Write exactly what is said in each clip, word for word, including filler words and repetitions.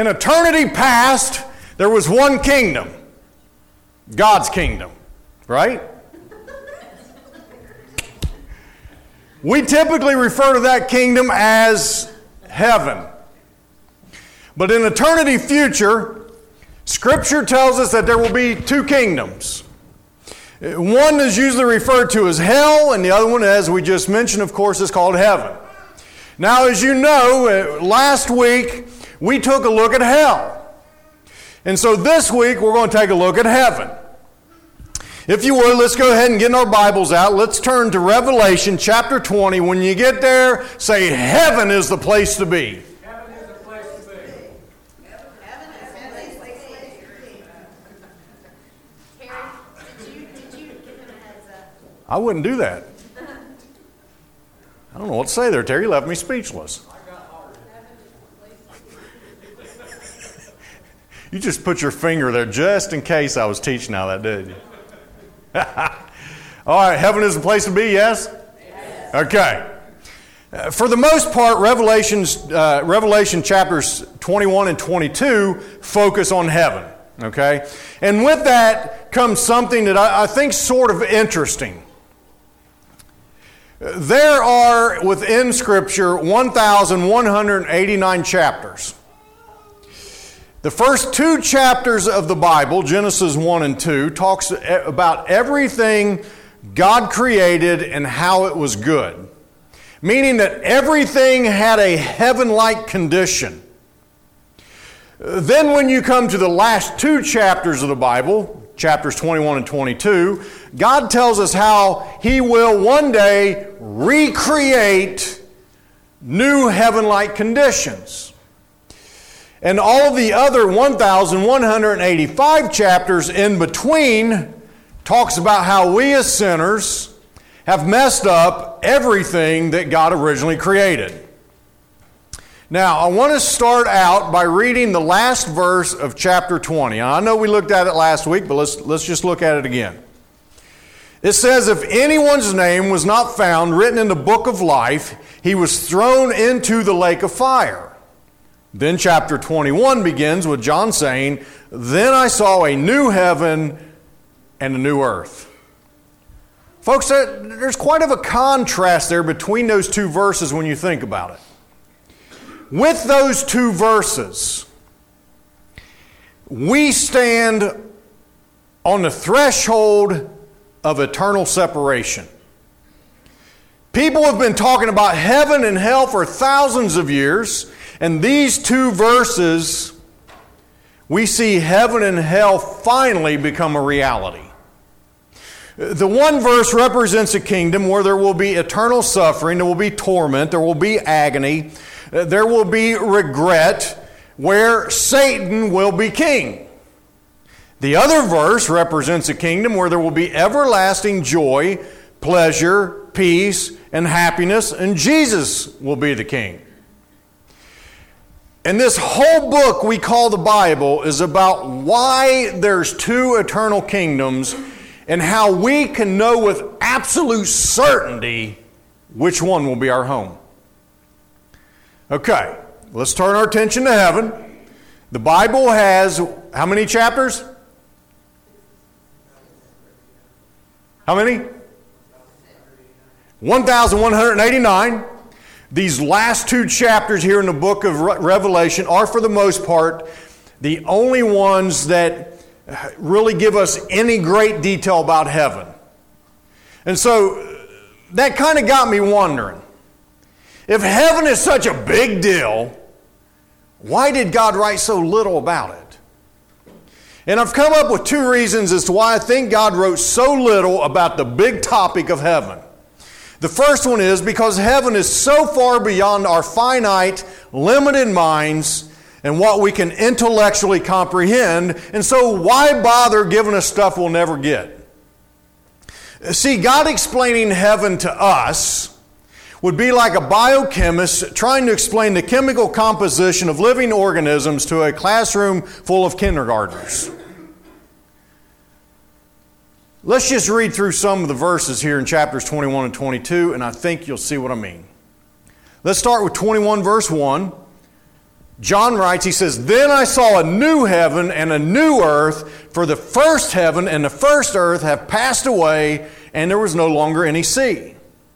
In eternity past, there was one kingdom. God's kingdom, right? We typically refer to that kingdom as heaven. But in eternity future, Scripture tells us that there will be two kingdoms. One is usually referred to as hell, and the other one, as we just mentioned, of course, is called heaven. Now, as you know, last week we took a look at hell. And so this week we're going to take a look at heaven. If you would, let's go ahead and get our Bibles out. Let's turn to Revelation chapter twenty. When you get there, say, heaven is the place to be. Heaven is the place to be. Heaven is the place to be. Terry, did you, did you give him a heads up? I wouldn't do that. I don't know what to say there, Terry. You left me speechless. You just put your finger there just in case I was teaching how that, did you? All right, heaven is the place to be, yes? Yes. Okay. Uh, for the most part, Revelation's, uh, Revelation chapters twenty-one and twenty-two focus on heaven, okay? And with that comes something that I, I think is sort of interesting. There are, within Scripture, one thousand one hundred eighty-nine chapters. The first two chapters of the Bible, Genesis one and two, talks about everything God created and how it was good. Meaning that everything had a heaven-like condition. Then when you come to the last two chapters of the Bible, chapters twenty-one and twenty-two, God tells us how He will one day recreate new heaven-like conditions. And all of the other one thousand one hundred eighty-five chapters in between talks about how we as sinners have messed up everything that God originally created. Now, I want to start out by reading the last verse of chapter twenty. And I know we looked at it last week, but let's, let's just look at it again. It says, if anyone's name was not found written in the book of life, he was thrown into the lake of fire. Then chapter twenty-one begins with John saying, then I saw a new heaven and a new earth. Folks, there's quite of a contrast there between those two verses when you think about it. With those two verses, we stand on the threshold of eternal separation. People have been talking about heaven and hell for thousands of years. And these two verses, we see heaven and hell finally become a reality. The one verse represents a kingdom where there will be eternal suffering, there will be torment, there will be agony, there will be regret, where Satan will be king. The other verse represents a kingdom where there will be everlasting joy, pleasure, peace, and happiness, and Jesus will be the king. And this whole book we call the Bible is about why there's two eternal kingdoms and how we can know with absolute certainty which one will be our home. Okay, let's turn our attention to heaven. The Bible has how many chapters? How many? one thousand one hundred eighty-nine. These last two chapters here in the book of Revelation are, for the most part, the only ones that really give us any great detail about heaven. And so that kind of got me wondering, if heaven is such a big deal, why did God write so little about it? And I've come up with two reasons as to why I think God wrote so little about the big topic of heaven. The first one is because heaven is so far beyond our finite, limited minds and what we can intellectually comprehend, and so why bother giving us stuff we'll never get? See, God explaining heaven to us would be like a biochemist trying to explain the chemical composition of living organisms to a classroom full of kindergartners. Let's just read through some of the verses here in chapters twenty-one and twenty-two, and I think you'll see what I mean. Let's start with twenty-one, verse one. John writes, he says, "Then I saw a new heaven and a new earth, for the first heaven and the first earth have passed away, and there was no longer any sea."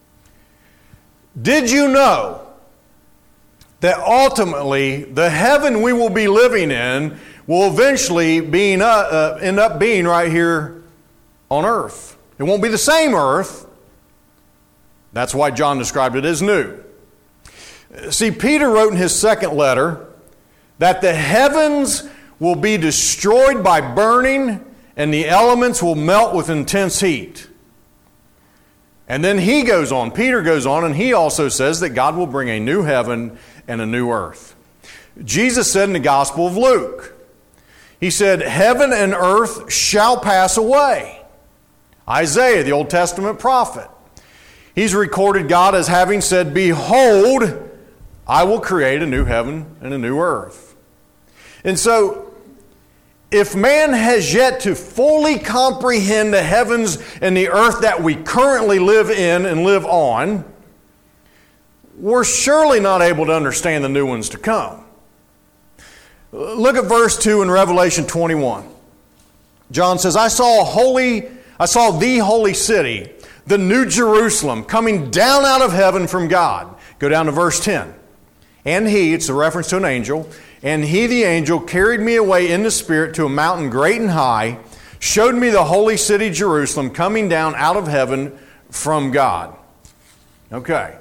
Did you know that ultimately the heaven we will be living in will eventually being, uh, uh, end up being right here on earth? It won't be the same earth. That's why John described it as new. See, Peter wrote in his second letter that the heavens will be destroyed by burning and the elements will melt with intense heat. And then he goes on, Peter goes on, and he also says that God will bring a new heaven and a new earth. Jesus said in the Gospel of Luke, he said, "Heaven and earth shall pass away." Isaiah, the Old Testament prophet, he's recorded God as having said, "Behold, I will create a new heaven and a new earth." And so, if man has yet to fully comprehend the heavens and the earth that we currently live in and live on, we're surely not able to understand the new ones to come. Look at verse two in Revelation twenty-one. John says, I saw a holy, I saw the holy city, the new Jerusalem, coming down out of heaven from God. Go down to verse ten. And he, it's a reference to an angel, and he, the angel, carried me away in the spirit to a mountain great and high, showed me the holy city Jerusalem coming down out of heaven from God. Okay.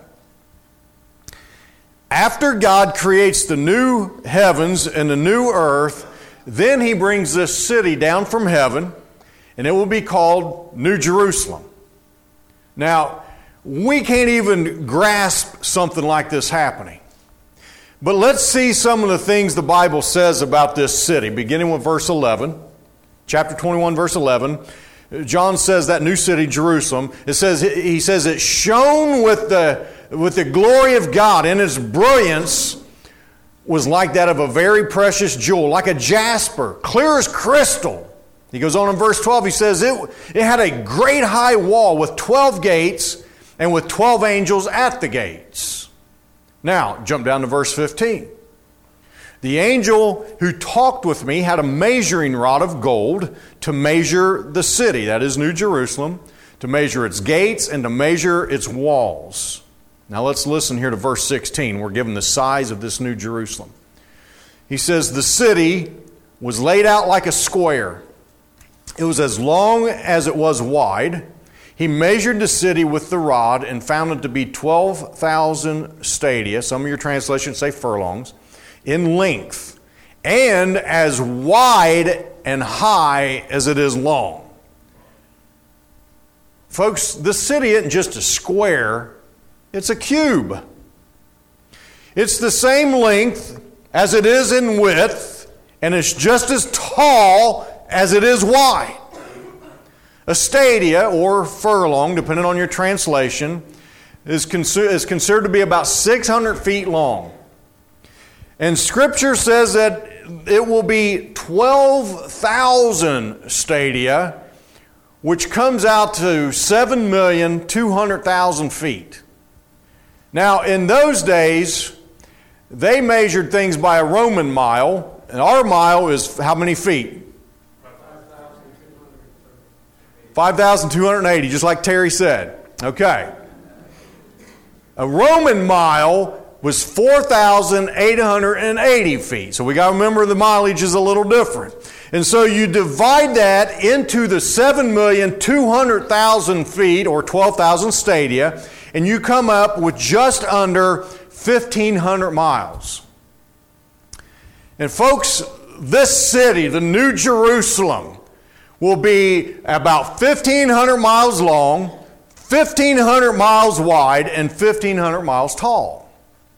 After God creates the new heavens and the new earth, then he brings this city down from heaven, and it will be called New Jerusalem. Now, we can't even grasp something like this happening. But let's see some of the things the Bible says about this city, beginning with verse eleven. Chapter twenty-one, verse eleven. John says that new city, Jerusalem, it says, he says it shone with the, with the glory of God, and its brilliance was like that of a very precious jewel, like a jasper, clear as crystal. He goes on in verse twelve, he says it, it had a great high wall with twelve gates and with twelve angels at the gates. Now, jump down to verse fifteen. The angel who talked with me had a measuring rod of gold to measure the city, that is New Jerusalem, to measure its gates and to measure its walls. Now let's listen here to verse sixteen. We're given the size of this New Jerusalem. He says, the city was laid out like a square. It was as long as it was wide. He measured the city with the rod and found it to be twelve thousand stadia, some of your translations say furlongs, in length, and as wide and high as it is long. Folks, this city isn't just a square, it's a cube. It's the same length as it is in width, and it's just as tall as it is wide. A stadia, or furlong, depending on your translation, is, consider- is considered to be about six hundred feet long. And Scripture says that it will be twelve thousand stadia, which comes out to seven million two hundred thousand feet. Now, in those days, they measured things by a Roman mile, and our mile is how many feet? five thousand two hundred eighty, just like Terry said. Okay. A Roman mile was four thousand eight hundred eighty feet. So we got to remember the mileage is a little different. And so you divide that into the seven million two hundred thousand feet, or twelve thousand stadia, and you come up with just under fifteen hundred miles. And folks, this city, the New Jerusalem, will be about fifteen hundred miles long, fifteen hundred miles wide, and fifteen hundred miles tall.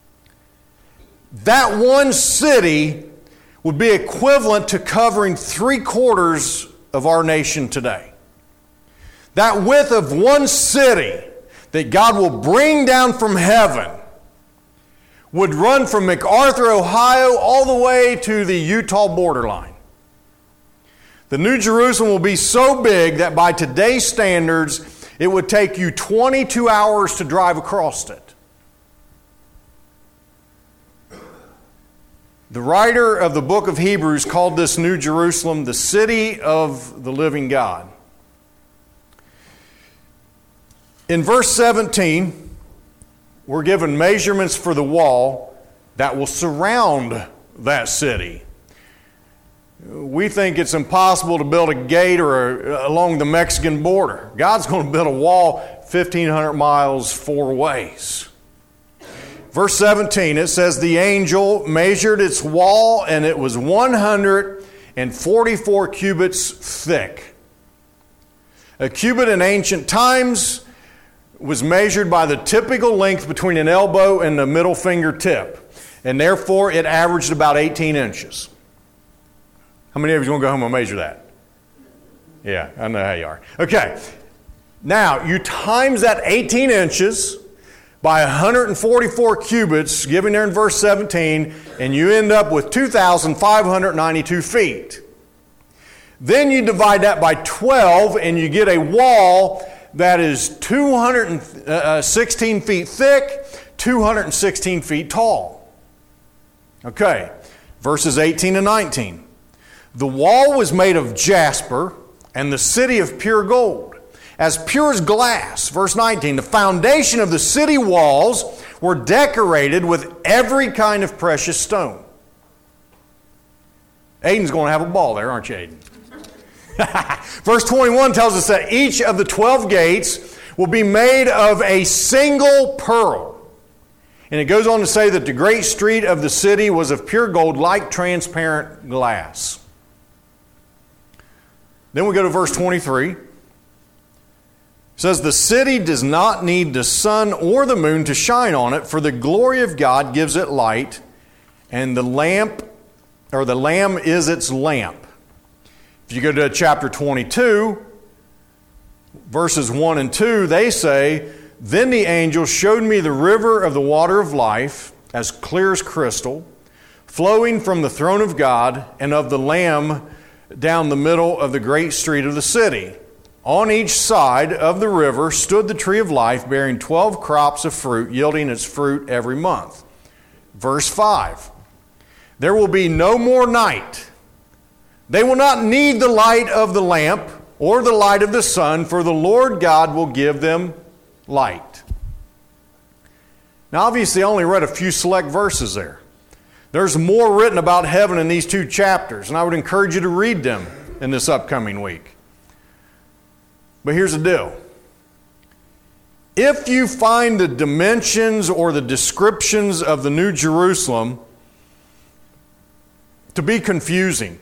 That one city would be equivalent to covering three quarters of our nation today. That width of one city that God will bring down from heaven would run from MacArthur, Ohio, all the way to the Utah borderline. The New Jerusalem will be so big that by today's standards, it would take you twenty-two hours to drive across it. The writer of the book of Hebrews called this New Jerusalem the city of the living God. In verse seventeen, we're given measurements for the wall that will surround that city. We think it's impossible to build a gate or a, along the Mexican border. God's going to build a wall fifteen hundred miles four ways. Verse seventeen, it says, the angel measured its wall, and it was one hundred forty-four cubits thick. A cubit in ancient times was measured by the typical length between an elbow and the middle finger tip, and therefore it averaged about eighteen inches. How many of you are going to go home and measure that? Yeah, I know how you are. Okay, now you times that eighteen inches by one hundred forty-four cubits, given there in verse seventeen, and you end up with two thousand five hundred ninety-two feet. Then you divide that by twelve, and you get a wall that is two hundred sixteen feet thick, two hundred sixteen feet tall. Okay, verses eighteen and nineteen. The wall was made of jasper, and the city of pure gold, as pure as glass. Verse nineteen, the foundation of the city walls were decorated with every kind of precious stone. Aiden's going to have a ball there, aren't you, Aiden? Verse twenty-one tells us that each of the twelve gates will be made of a single pearl. And it goes on to say that the great street of the city was of pure gold, like transparent glass. Then we go to verse twenty-three. It says, the city does not need the sun or the moon to shine on it, for the glory of God gives it light, and the lamp, or the Lamb is its lamp. If you go to chapter twenty-two, verses one and two, they say, then the angel showed me the river of the water of life, as clear as crystal, flowing from the throne of God and of the Lamb down the middle of the great street of the city. On each side of the river stood the tree of life, bearing twelve crops of fruit, yielding its fruit every month. Verse five, there will be no more night. They will not need the light of the lamp or the light of the sun, for the Lord God will give them light. Now, obviously, I only read a few select verses there. There's more written about heaven in these two chapters, and I would encourage you to read them in this upcoming week. But here's the deal. If you find the dimensions or the descriptions of the New Jerusalem to be confusing,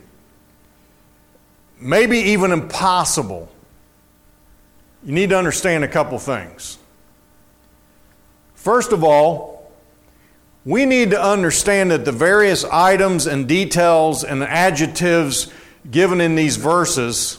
maybe even impossible, you need to understand a couple things. First of all, we need to understand that the various items and details and adjectives given in these verses,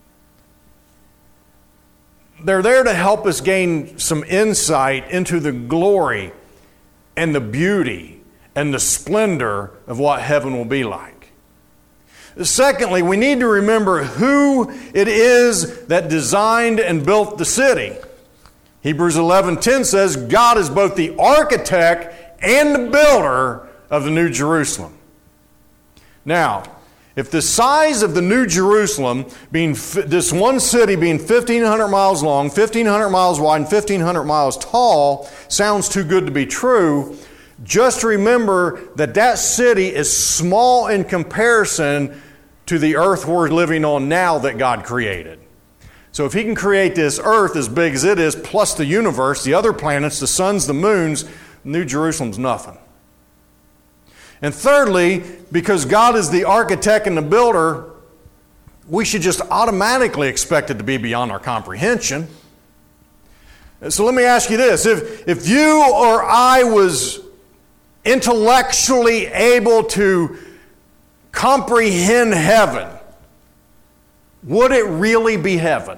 they're there to help us gain some insight into the glory and the beauty and the splendor of what heaven will be like. Secondly, we need to remember who it is that designed and built the city. Hebrews eleven ten says, God is both the architect and the builder of the New Jerusalem. Now, if the size of the New Jerusalem, being this one city being fifteen hundred miles long, fifteen hundred miles wide, and fifteen hundred miles tall, sounds too good to be true, just remember that that city is small in comparison to the earth we're living on now that God created. So if He can create this earth as big as it is, plus the universe, the other planets, the suns, the moons, New Jerusalem's nothing. And thirdly, because God is the architect and the builder, we should just automatically expect it to be beyond our comprehension. So let me ask you this. If, if you or I was intellectually able to comprehend heaven, would it really be heaven?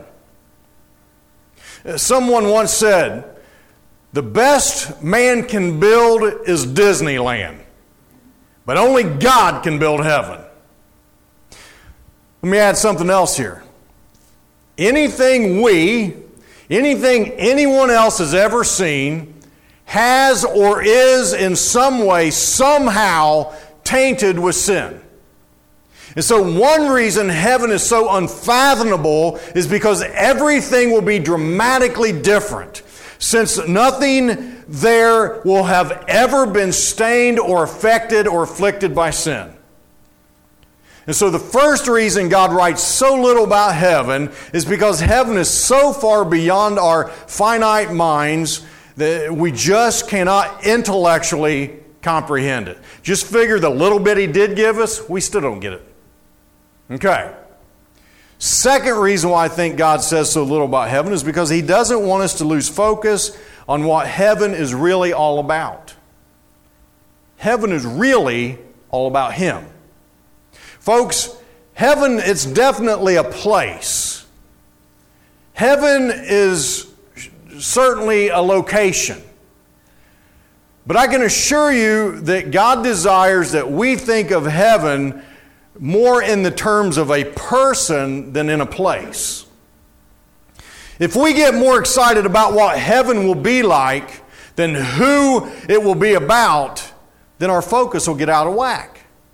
Someone once said, the best man can build is Disneyland, but only God can build heaven. Let me add something else here. Anything we, anything anyone else has ever seen, has or is in some way, somehow tainted with sin. And so one reason heaven is so unfathomable is because everything will be dramatically different, since nothing there will have ever been stained or affected or afflicted by sin. And so the first reason God writes so little about heaven is because heaven is so far beyond our finite minds that we just cannot intellectually comprehend it. Just figure the little bit He did give us, we still don't get it. Okay. Second reason why I think God says so little about heaven is because He doesn't want us to lose focus on what heaven is really all about. Heaven is really all about Him. Folks, heaven, it's definitely a place. Heaven is certainly a location. But I can assure you that God desires that we think of heaven more in the terms of a person than in a place. If we get more excited about what heaven will be like than who it will be about, then our focus will get out of whack.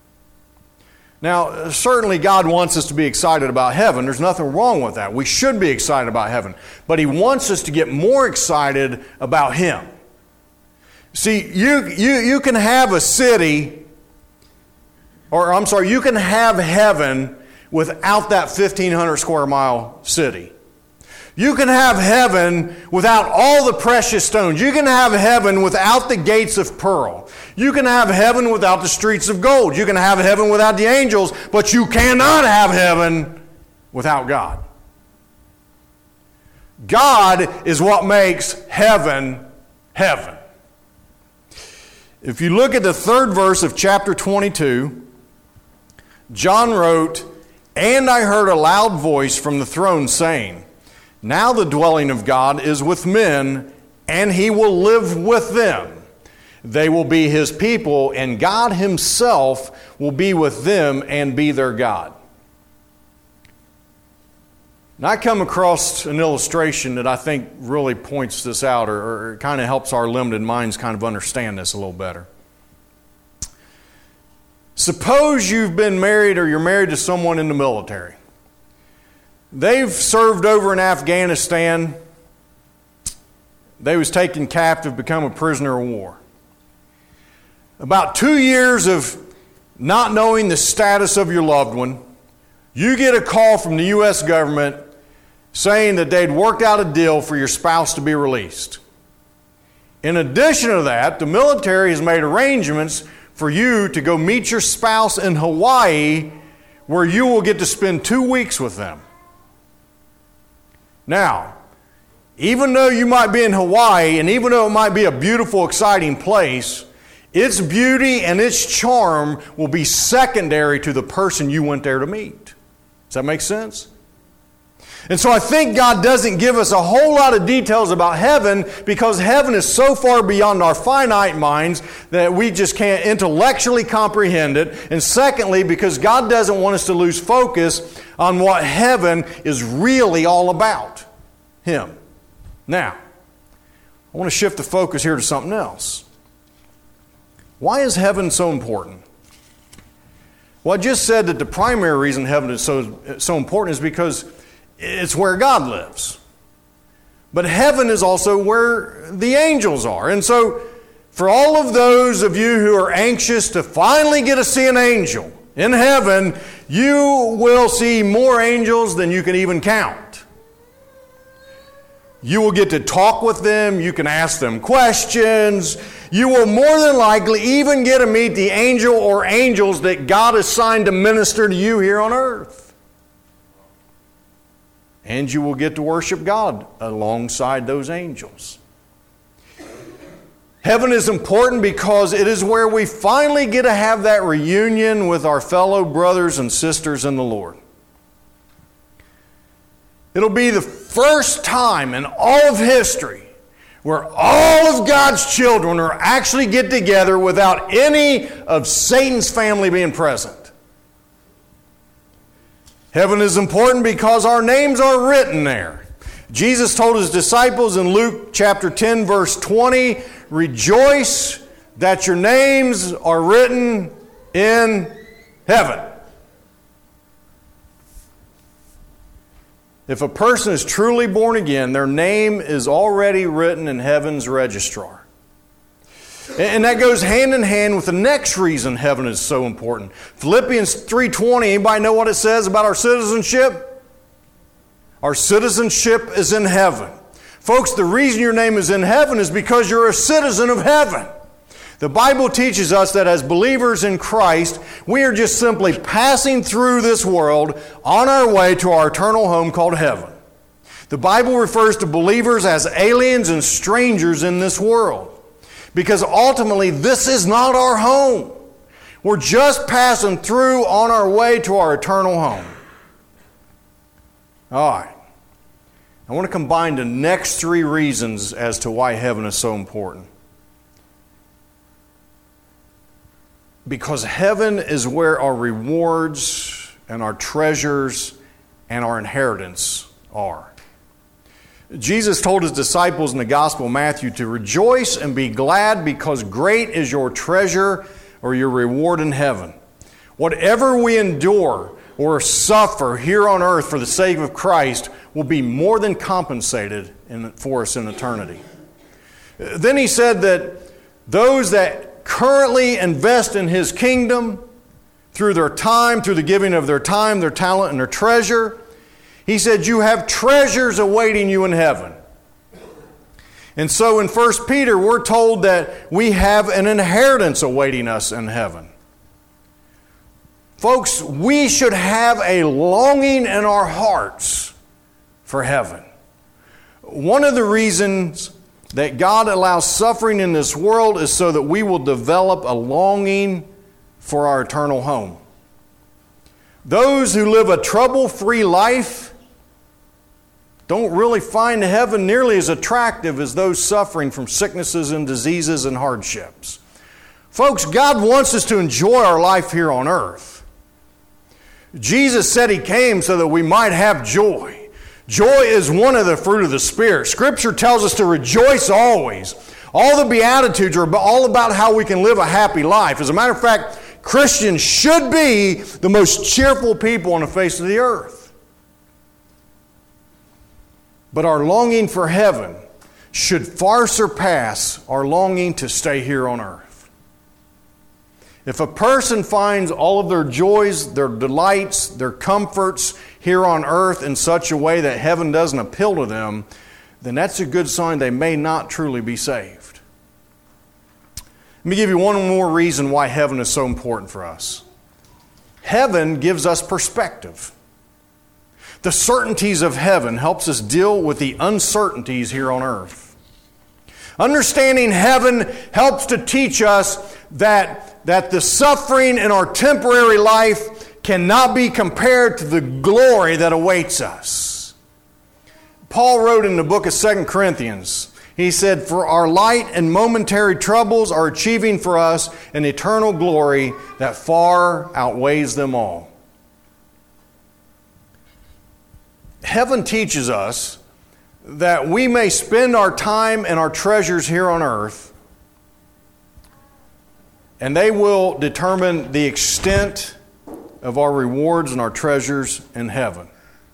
Now, certainly God wants us to be excited about heaven. There's nothing wrong with that. We should be excited about heaven. But He wants us to get more excited about Him. See, you, you, you can have a city, or I'm sorry, you can have heaven without that fifteen hundred square mile city. You can have heaven without all the precious stones. You can have heaven without the gates of pearl. You can have heaven without the streets of gold. You can have heaven without the angels, but you cannot have heaven without God. God is what makes heaven heaven. If you look at the third verse of chapter twenty-two, John wrote, "And I heard a loud voice from the throne saying, 'Now the dwelling of God is with men, and He will live with them. They will be His people, and God Himself will be with them and be their God.'" And I come across an illustration that I think really points this out, or, or kind of helps our limited minds kind of understand this a little better. Suppose you've been married, or you're married to someone in the military. They've served over in Afghanistan. They was taken captive, become a prisoner of war. About two years of not knowing the status of your loved one, you get a call from the U S government saying that they'd worked out a deal for your spouse to be released. In addition to that, the military has made arrangements for you to go meet your spouse in Hawaii, where you will get to spend two weeks with them. Now, even though you might be in Hawaii, and even though it might be a beautiful, exciting place, its beauty and its charm will be secondary to the person you went there to meet. Does that make sense? And so I think God doesn't give us a whole lot of details about heaven because heaven is so far beyond our finite minds that we just can't intellectually comprehend it. And secondly, because God doesn't want us to lose focus on what heaven is really all about. Him. Now, I want to shift the focus here to something else. Why is heaven so important? Well, I just said that the primary reason heaven is so, so important is because it's where God lives. But heaven is also where the angels are. And so, for all of those of you who are anxious to finally get to see an angel in heaven, you will see more angels than you can even count. You will get to talk with them. You can ask them questions. You will more than likely even get to meet the angel or angels that God assigned to minister to you here on earth. And you will get to worship God alongside those angels. Heaven is important because it is where we finally get to have that reunion with our fellow brothers and sisters in the Lord. It'll be the first time in all of history where all of God's children are actually get together without any of Satan's family being present. Heaven is important because our names are written there. Jesus told His disciples in Luke chapter ten, verse twenty, "Rejoice that your names are written in heaven. If a person is truly born again, their name is already written in heaven's registrar. And that goes hand in hand with the next reason heaven is so important. Philippians three twenty, anybody know what it says about our citizenship? Our citizenship is in heaven. Folks, the reason your name is in heaven is because you're a citizen of heaven. The Bible teaches us that as believers in Christ, we are just simply passing through this world on our way to our eternal home called heaven. The Bible refers to believers as aliens and strangers in this world, because ultimately this is not our home. We're just passing through on our way to our eternal home. All right. I want to combine the next three reasons as to why heaven is so important. Because heaven is where our rewards and our treasures and our inheritance are. Jesus told his disciples in the Gospel of Matthew to rejoice and be glad because great is your treasure or your reward in heaven. Whatever we endure or suffer here on earth for the sake of Christ will be more than compensated in, for us in eternity. Then he said that those that currently invest in his kingdom through their time, through the giving of their time, their talent, and their treasure, he said, you have treasures awaiting you in heaven. And so in First Peter, we're told that we have an inheritance awaiting us in heaven. Folks, we should have a longing in our hearts for heaven. One of the reasons that God allows suffering in this world is so that we will develop a longing for our eternal home. Those who live a trouble-free life don't really find heaven nearly as attractive as those suffering from sicknesses and diseases and hardships. Folks, God wants us to enjoy our life here on earth. Jesus said He came so that we might have joy. Joy is one of the fruit of the Spirit. Scripture tells us to rejoice always. All the Beatitudes are all about how we can live a happy life. As a matter of fact, Christians should be the most cheerful people on the face of the earth. But our longing for heaven should far surpass our longing to stay here on earth. If a person finds all of their joys, their delights, their comforts here on earth in such a way that heaven doesn't appeal to them, then that's a good sign they may not truly be saved. Let me give you one more reason why heaven is so important for us. Heaven gives us perspective. The certainties of heaven helps us deal with the uncertainties here on earth. Understanding heaven helps to teach us that, that the suffering in our temporary life cannot be compared to the glory that awaits us. Paul wrote in the book of Second Corinthians, he said, "For our light and momentary troubles are achieving for us an eternal glory that far outweighs them all." Heaven teaches us that we may spend our time and our treasures here on earth, and they will determine the extent of our rewards and our treasures in heaven.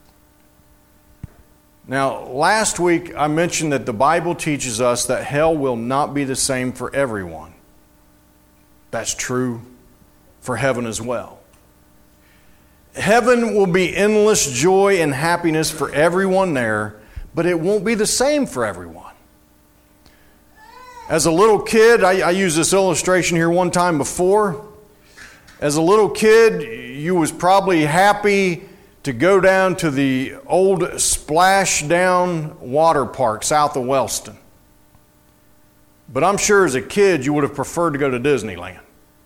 Now, last week I mentioned that the Bible teaches us that hell will not be the same for everyone. That's true for heaven as well. Heaven will be endless joy and happiness for everyone there, but it won't be the same for everyone. As a little kid, I, I used this illustration here one time before. As a little kid, you was probably happy to go down to the old Splashdown water park south of Wellston. But I'm sure as a kid you would have preferred to go to Disneyland.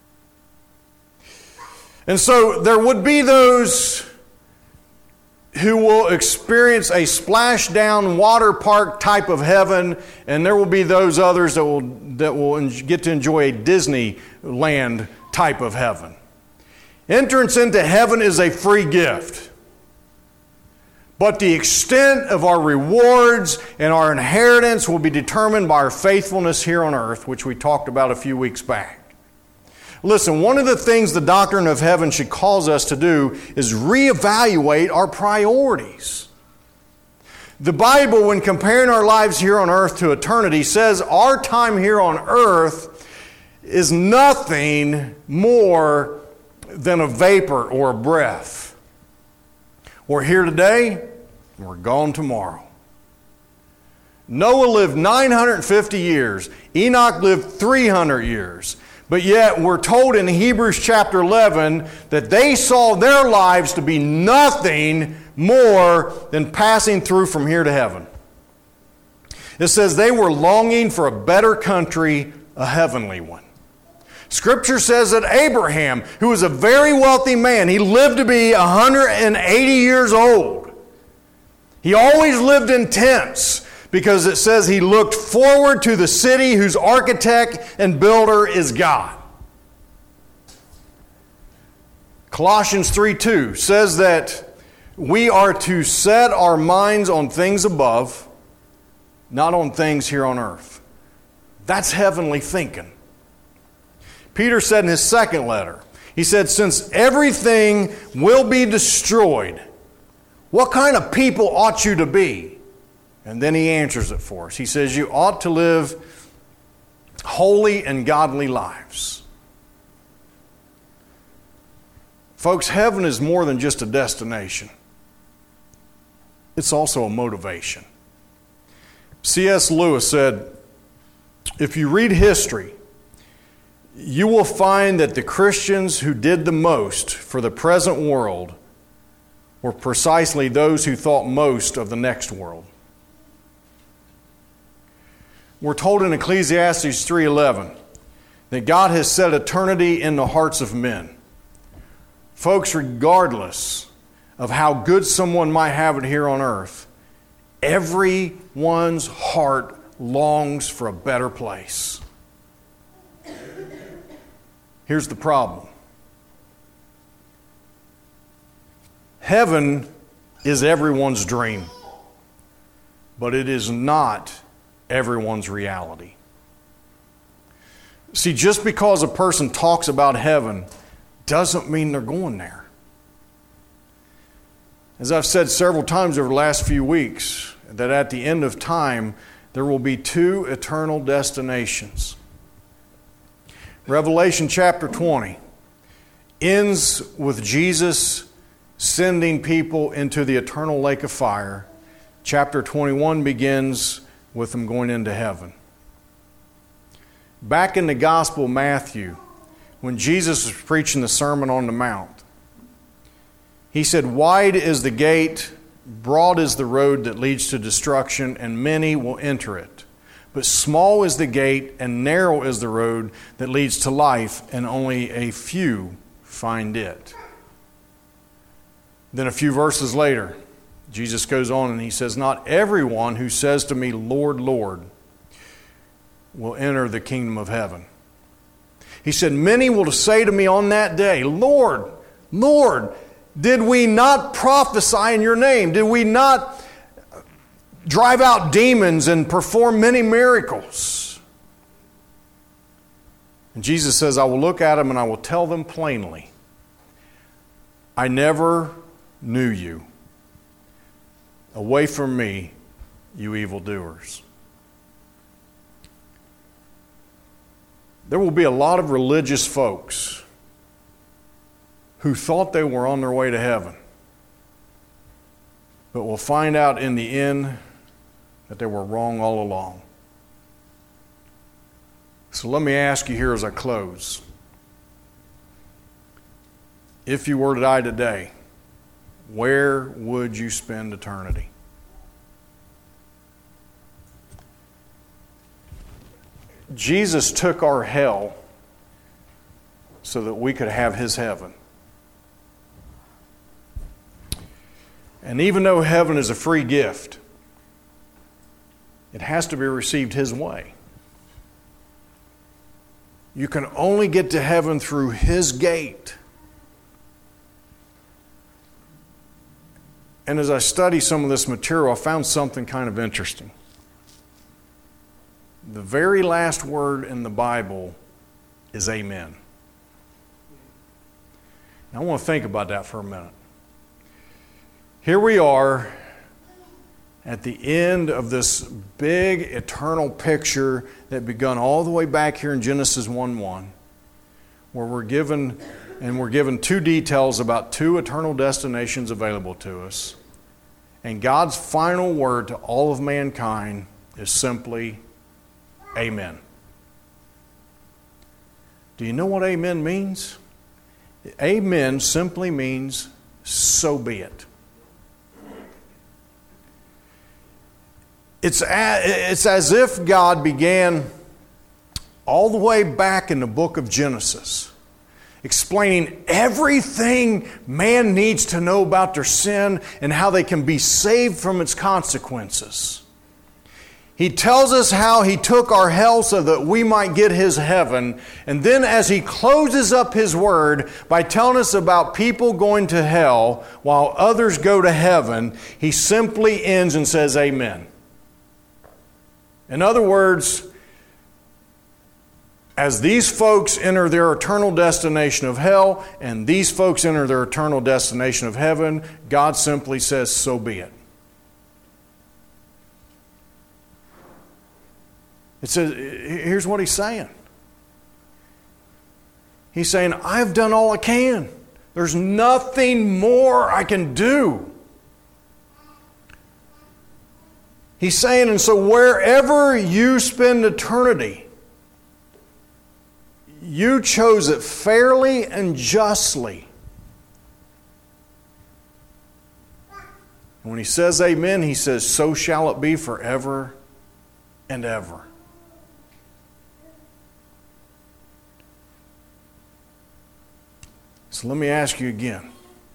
And so there would be those who will experience a splashdown water park type of heaven, and there will be those others that will that will get to enjoy a Disneyland type of heaven. Entrance into heaven is a free gift. But the extent of our rewards and our inheritance will be determined by our faithfulness here on earth, which we talked about a few weeks back. Listen, one of the things the doctrine of heaven should cause us to do is reevaluate our priorities. The Bible, when comparing our lives here on earth to eternity, says our time here on earth is nothing more than a vapor or a breath. We're here today, and we're gone tomorrow. Noah lived nine hundred fifty years. Enoch lived three hundred years. But yet we're told in Hebrews chapter eleven that they saw their lives to be nothing more than passing through from here to heaven. It says they were longing for a better country, a heavenly one. Scripture says that Abraham, who was a very wealthy man, he lived to be one hundred eighty years old. He always lived in tents, because it says he looked forward to the city whose architect and builder is God. Colossians three two says that we are to set our minds on things above, not on things here on earth. That's heavenly thinking. Peter said in his second letter, he said, since everything will be destroyed, what kind of people ought you to be? And then he answers it for us. He says, you ought to live holy and godly lives. Folks, heaven is more than just a destination. It's also a motivation. C S Lewis said, if you read history, you will find that the Christians who did the most for the present world were precisely those who thought most of the next world. We're told in Ecclesiastes three eleven that God has set eternity in the hearts of men. Folks, regardless of how good someone might have it here on earth, everyone's heart longs for a better place. Here's the problem. Heaven is everyone's dream, but it is not everyone's reality. See, just because a person talks about heaven doesn't mean they're going there. As I've said several times over the last few weeks, that at the end of time, there will be two eternal destinations. Revelation chapter twenty ends with Jesus sending people into the eternal lake of fire. Chapter twenty-one begins with them going into heaven. Back in the Gospel of Matthew, when Jesus was preaching the Sermon on the Mount, he said, wide is the gate, broad is the road that leads to destruction, and many will enter it. But small is the gate, and narrow is the road that leads to life, and only a few find it. Then a few verses later, Jesus goes on and he says, not everyone who says to me, Lord, Lord, will enter the kingdom of heaven. He said, many will say to me on that day, Lord, Lord, did we not prophesy in your name? Did we not drive out demons and perform many miracles? And Jesus says, I will look at them and I will tell them plainly, I never knew you. Away from me, you evildoers. There will be a lot of religious folks who thought they were on their way to heaven, but will find out in the end that they were wrong all along. So let me ask you here as I close. If you were to die today, where would you spend eternity? Jesus took our hell so that we could have His heaven. And even though heaven is a free gift, it has to be received His way. You can only get to heaven through His gate. And as I study some of this material, I found something kind of interesting. The very last word in the Bible is amen. Now, I want to think about that for a minute. Here we are at the end of this big eternal picture that begun all the way back here in Genesis one one, where we're given, and we're given two details about two eternal destinations available to us. And God's final word to all of mankind is simply, Amen. Do you know what amen means? Amen simply means, so be it. It's as, it's as if God began all the way back in the book of Genesis, explaining everything man needs to know about their sin and how they can be saved from its consequences. He tells us how He took our hell so that we might get His heaven. And then as He closes up His Word by telling us about people going to hell while others go to heaven, He simply ends and says, Amen. In other words, as these folks enter their eternal destination of hell and these folks enter their eternal destination of heaven, God simply says, so be it. It says, here's what He's saying. He's saying, I've done all I can. There's nothing more I can do. He's saying, and so wherever you spend eternity, you chose it fairly and justly. And when He says amen, He says, so shall it be forever and ever. So let me ask you again.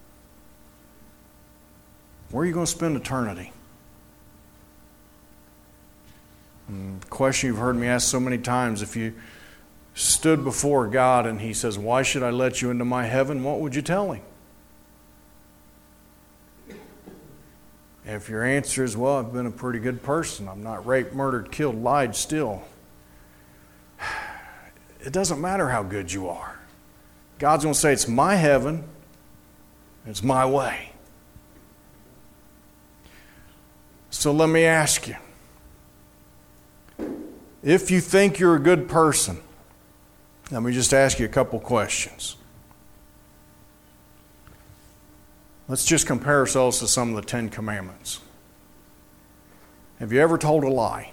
Where are you going to spend eternity? And the question you've heard me ask so many times, if you stood before God and He says, why should I let you into my heaven? What would you tell Him? If your answer is, well, I've been a pretty good person. I'm not raped, murdered, killed, lied, still. It doesn't matter how good you are. God's going to say, it's my heaven. It's my way. So let me ask you. If you think you're a good person, let me just ask you a couple questions. Let's just compare ourselves to some of the Ten Commandments. Have you ever told a lie?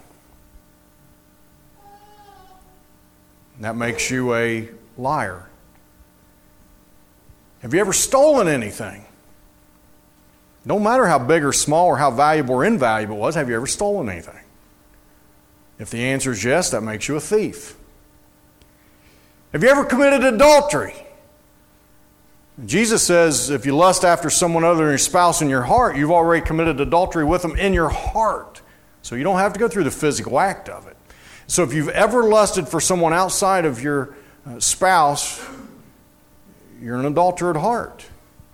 That makes you a liar. Have you ever stolen anything? No matter how big or small or how valuable or invaluable it was, have you ever stolen anything? If the answer is yes, that makes you a thief. Have you ever committed adultery? Jesus says if you lust after someone other than your spouse in your heart, you've already committed adultery with them in your heart. So you don't have to go through the physical act of it. So if you've ever lusted for someone outside of your uh, spouse, you're an adulterer at heart.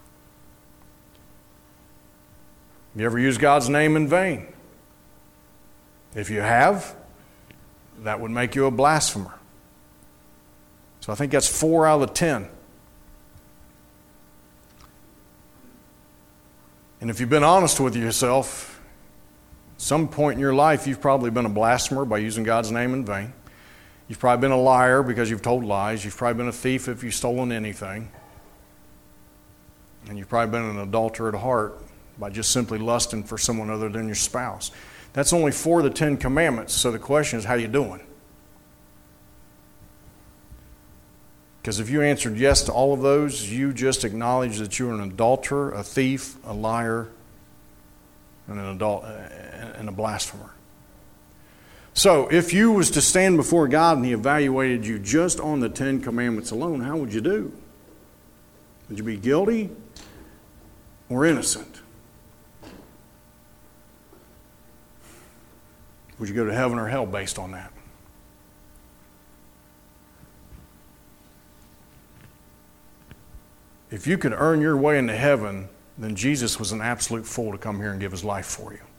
You ever use God's name in vain? If you have, that would make you a blasphemer. So I think that's four out of the ten. And if you've been honest with yourself, at some point in your life you've probably been a blasphemer by using God's name in vain. You've probably been a liar because you've told lies. You've probably been a thief if you've stolen anything. And you've probably been an adulterer at heart by just simply lusting for someone other than your spouse. That's only four of the Ten Commandments. So the question is, how you doing? Because if you answered yes to all of those, you just acknowledged that you're an adulterer, a thief, a liar, and an adult and a blasphemer. So if you was to stand before God and He evaluated you just on the Ten Commandments alone, how would you do? Would you be guilty or innocent? Would you go to heaven or hell based on that? If you could earn your way into heaven, then Jesus was an absolute fool to come here and give His life for you.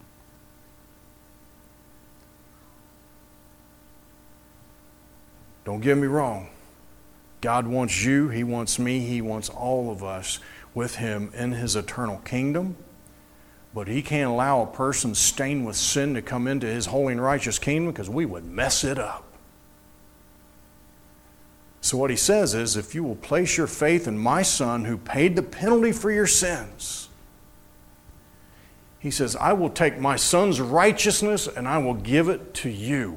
Don't get me wrong. God wants you, He wants me, He wants all of us with Him in His eternal kingdom. But He can't allow a person stained with sin to come into His holy and righteous kingdom because we would mess it up. So what He says is, if you will place your faith in my Son who paid the penalty for your sins, He says, I will take my Son's righteousness and I will give it to you.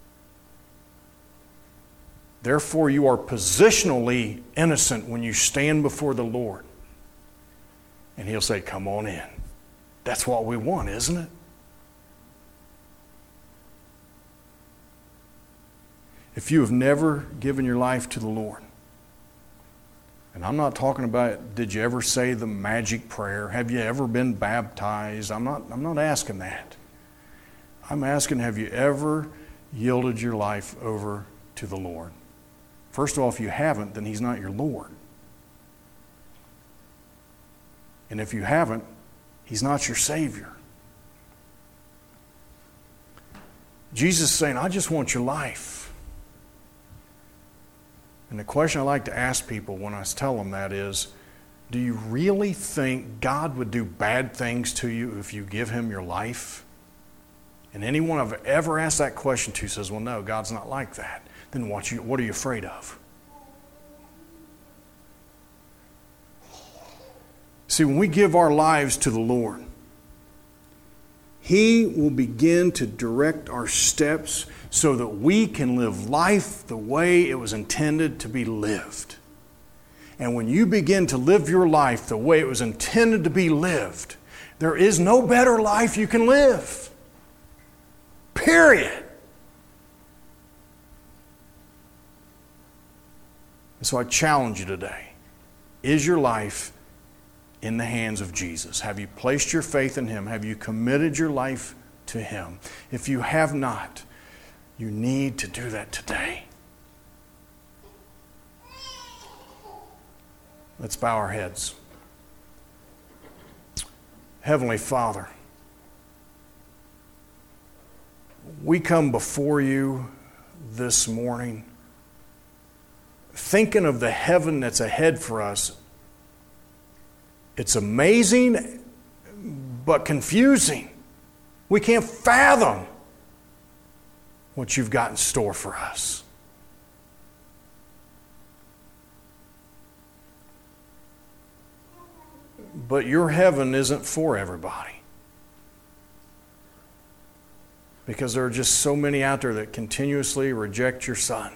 Therefore, you are positionally innocent when you stand before the Lord. And He'll say, come on in. That's what we want, isn't it? If you have never given your life to the Lord, and I'm not talking about, did you ever say the magic prayer? Have you ever been baptized? I'm not, I'm not asking that. I'm asking, have you ever yielded your life over to the Lord? First of all, if you haven't, then He's not your Lord. And if you haven't, He's not your Savior. Jesus is saying, I just want your life. And the question I like to ask people when I tell them that is, do you really think God would do bad things to you if you give Him your life? And anyone I've ever asked that question to says, well, no, God's not like that. Then what, you, what are you afraid of? See, when we give our lives to the Lord, He will begin to direct our steps so that we can live life the way it was intended to be lived. And when you begin to live your life the way it was intended to be lived, there is no better life you can live. Period. And so I challenge you today. Is your life in the hands of Jesus? Have you placed your faith in Him? Have you committed your life to Him? If you have not, you need to do that today. Let's bow our heads. Heavenly Father, we come before You this morning thinking of the heaven that's ahead for us. It's amazing, but confusing. We can't fathom what You've got in store for us. But Your heaven isn't for everybody. Because there are just so many out there that continuously reject Your Son.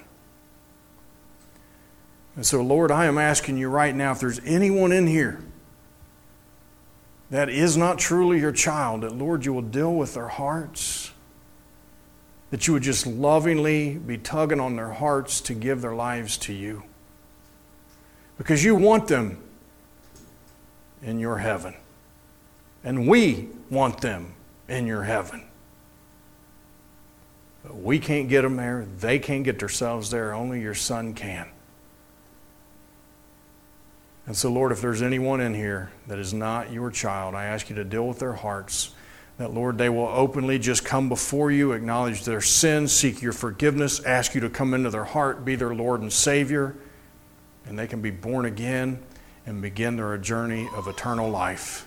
And so, Lord, I am asking You right now, if there's anyone in here that is not truly Your child, that, Lord, You will deal with their hearts, that You would just lovingly be tugging on their hearts to give their lives to You. Because You want them in Your heaven. And we want them in Your heaven. But we can't get them there. They can't get themselves there. Only Your Son can. And so, Lord, if there's anyone in here that is not Your child, I ask You to deal with their hearts. That, Lord, they will openly just come before You, acknowledge their sins, seek Your forgiveness, ask You to come into their heart, be their Lord and Savior, and they can be born again and begin their journey of eternal life.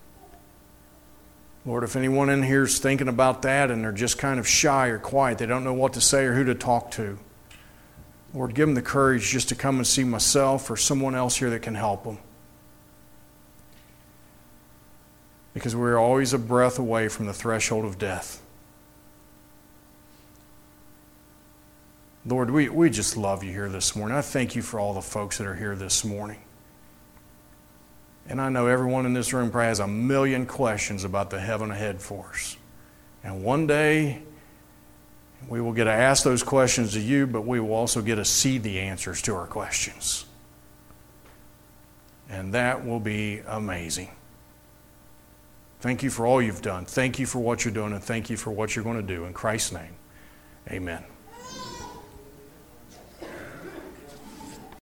Lord, if anyone in here is thinking about that and they're just kind of shy or quiet, they don't know what to say or who to talk to, Lord, give them the courage just to come and see myself or someone else here that can help them. Because we're always a breath away from the threshold of death. Lord, we, we just love You here this morning. I thank You for all the folks that are here this morning. And I know everyone in this room probably has a million questions about the heaven ahead for us. And one day, we will get to ask those questions to You, but we will also get to see the answers to our questions. And that will be amazing. Thank You for all You've done. Thank You for what You're doing, and thank You for what You're going to do. In Christ's name, amen.